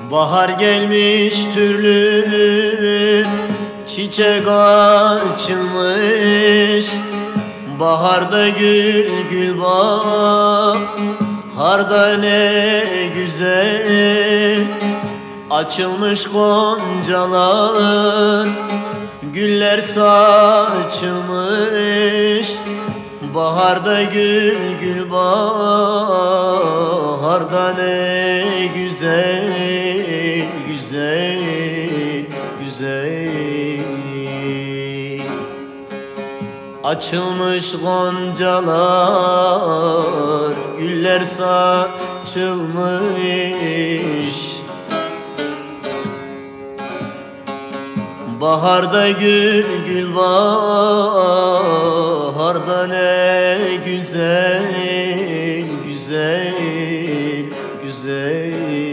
Bahar gelmiş türlü çiçek açılmış. Baharda gül gül baharda ne güzel açılmış goncalar, güller saçılmış. Baharda gül gül baharda ne güzel güzel güzel açılmış goncalar, güller saçılmış. Baharda gül gül baharda ne güzel güzel güzel.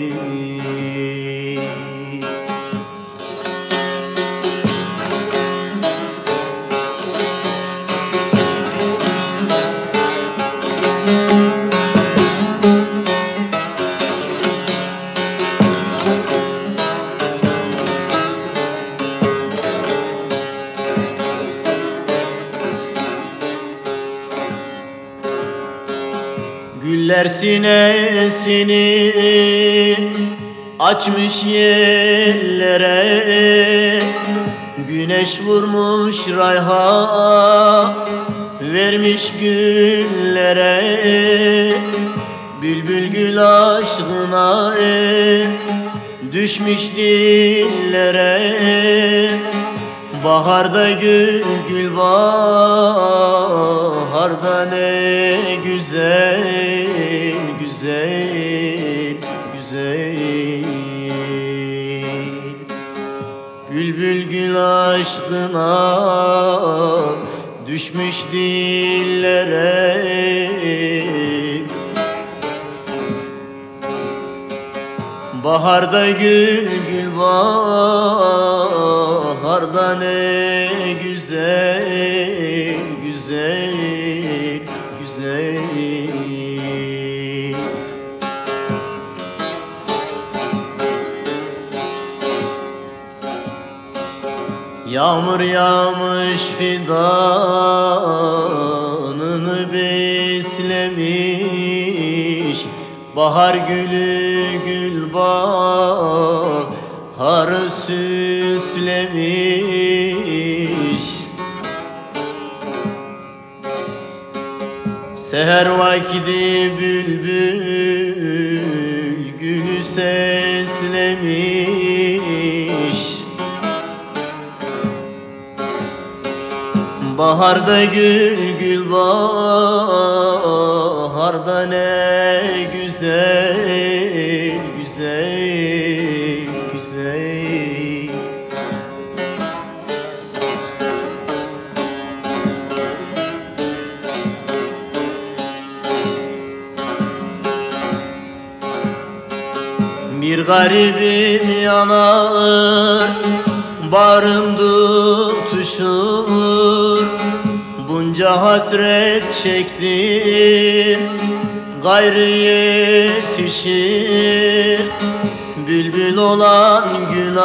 Güller sinesini açmış yerlere, güneş vurmuş rayha vermiş güllere. Bülbül gül aşkına düşmüş dillere. Baharda gül gül baharda ne güzel güzel güzel. Bülbül gül aşkına düşmüş dillere. Baharda gül gül baharda ne güzel güzel güzel. Yağmur yağmış fidanını beslemiş. Bahar gülü gül baharı süslemiş. Seher vakti bülbül gülü seslemiş. Baharda gül gül baharda ne güzel güzel güzel. Bir garibim yanar, bağrım tutuşur. Bunca hasret çektim, gayrı yetişir. Bülbül olan gül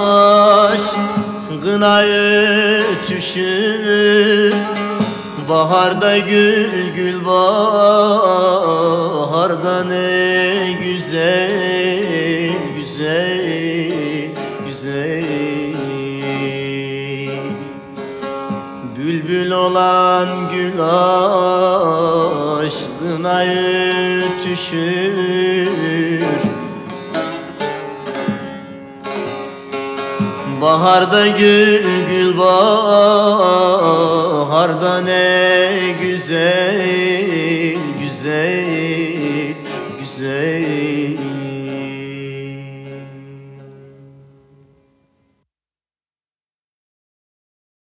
aşkına ötüşür. Baharda gül gül baharda ne güzel güzel güzel. Bülbül olan gül aşkına ötüşür. Baharda gül gül baharda ne güzel güzel güzel.